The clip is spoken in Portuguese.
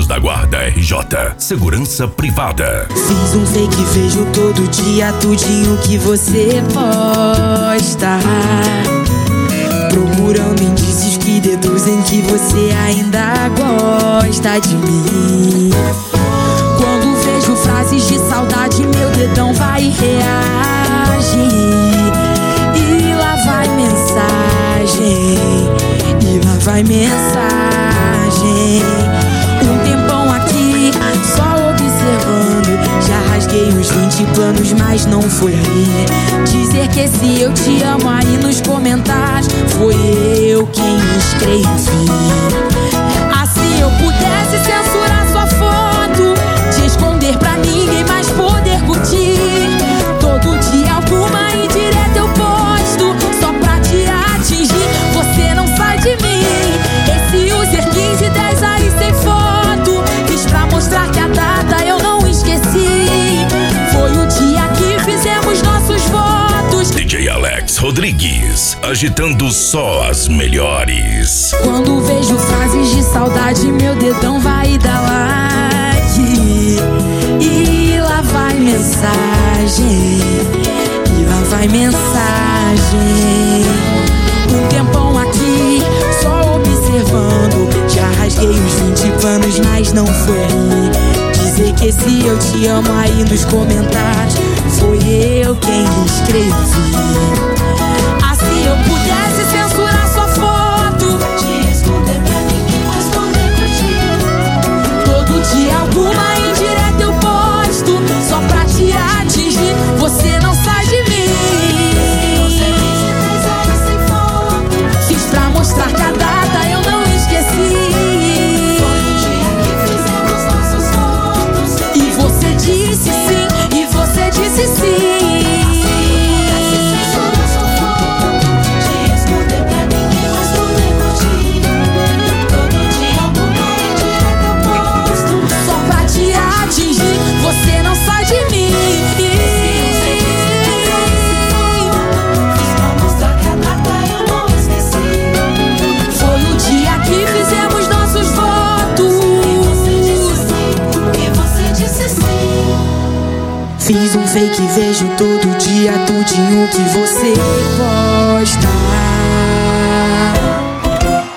Anjos da Guarda RJ, segurança privada. Fiz um fake, vejo todo dia tudinho que você posta, procurando indícios que deduzem que você ainda gosta de mim. Quando vejo frases de saudade, meu dedão vai e reage. E lá vai mensagem, e lá vai mensagem. Um tempão aqui, só observando. Já rasguei uns 20 planos, mas não foi aí. Dizer que esse eu te amo aí nos comentários foi eu quem escrevi. Assim eu pudesse censurar sua foto, te esconder pra ninguém mais poder curtir. Todo dia alguma indireta eu posto, só pra te atingir, você não sai de mim. Esse user 1510 aí sem foto, fiz pra mostrar que a data eu não esqueci. Foi o dia que fizemos nossos votos. DJ Alex Rodrigues, agitando só as melhores. Quando vejo frases de saudade, meu dedão vai dar like. E lá vai mensagem, e lá vai mensagem. Um tempão aqui, só observando. Já rasguei os 20 planos, mas não foi aí. Dizer que esse eu te amo aí nos comentários foi eu quem escrevi. Assim eu pudesse censurar sua foto, te esconder pra ninguém mais poder curtir. Todo dia alguma indireta eu posto, só pra te atingir, você não sai de mim. Fiz pra mostrar que a data eu não esqueci. Foi o dia que fizemos nossos votos, e você disse sim, e você disse sim. Você não sai de mim. Fiz pra mostrar que a data eu não esqueci. Foi o dia que fizemos nossos votos, e você disse sim. Fiz um fake, vejo todo dia tudinho que você posta.